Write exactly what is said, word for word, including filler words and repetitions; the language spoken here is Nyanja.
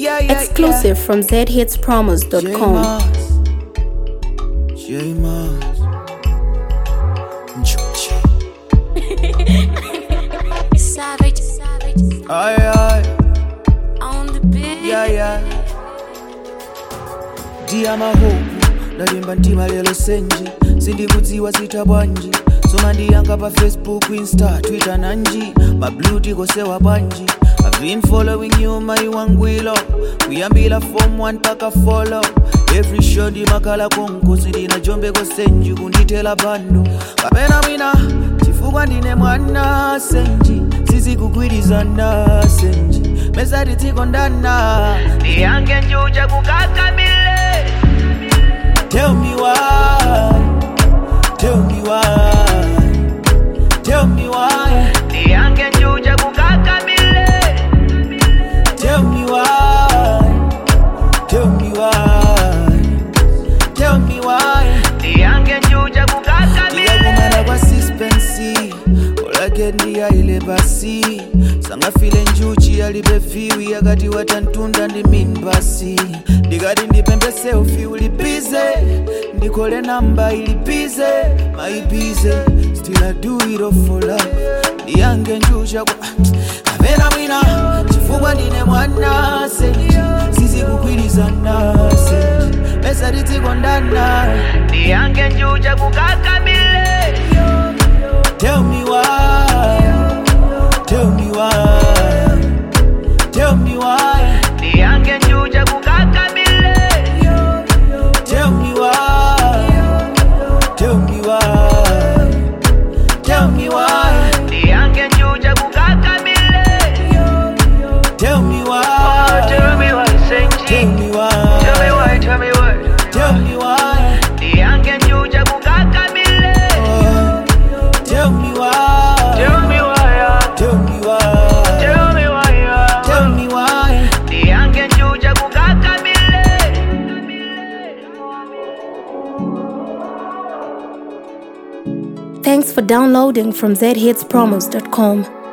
Yeah, yeah, Exclusive yeah. from z hits promos dot com. J Mars. Savage, savage. Aye, aye. On the beat. Yeah, yeah. Dia mahopu ndalimba ntima lelo senji sindikudziwa sita bwanji soma ndiyanga pa Facebook, Insta, Twitter nanji mabluti kosewa bwanji. I've been following you my wangwilo kuyambila form one paka follow every show di makala konko sidina jombe ko senji kunditela bando kapena mina chifukwa ndine mwana senji sisi kugwirizana senji mesari tikondana ndiyange njuja kukakamile. Tell me why, tell me why, tell me why. Ndiyange njuja kukakamile. Tell me why, tell me why, tell me why. Ndiyange njuja kukakamile. Ndiyakumana kwa suspense, olakendi ya ile basi. Sanga file njuchi ya libe fiwi ya gati watantunda ndi minbasi. Ndigati ndipembese ufi ulipize, ndikole namba ilipize, maipize. Still I do it all for love. Ndiyange njucha kwa kapena mwina chifukwa ndine mwana senji sisi kugwirizana senji pesa titikondana ndiyange njucha kukakamile. Tell me why, tell me why, tell me why. Ndiyange njucha kukakamile. Tell me why, tell me why, tell me why. Ndiyange njucha kukakamile. Tell me why, oh, tell me why, senji. Tell me why, tell me why, tell me why, tell me why. Ndiyange njucha kukakamile. Oh, tell me why, tell me why, tell me why, tell me why, tell me why. Ndiyange njucha kukakamile. Thanks for downloading from z hits promos dot com.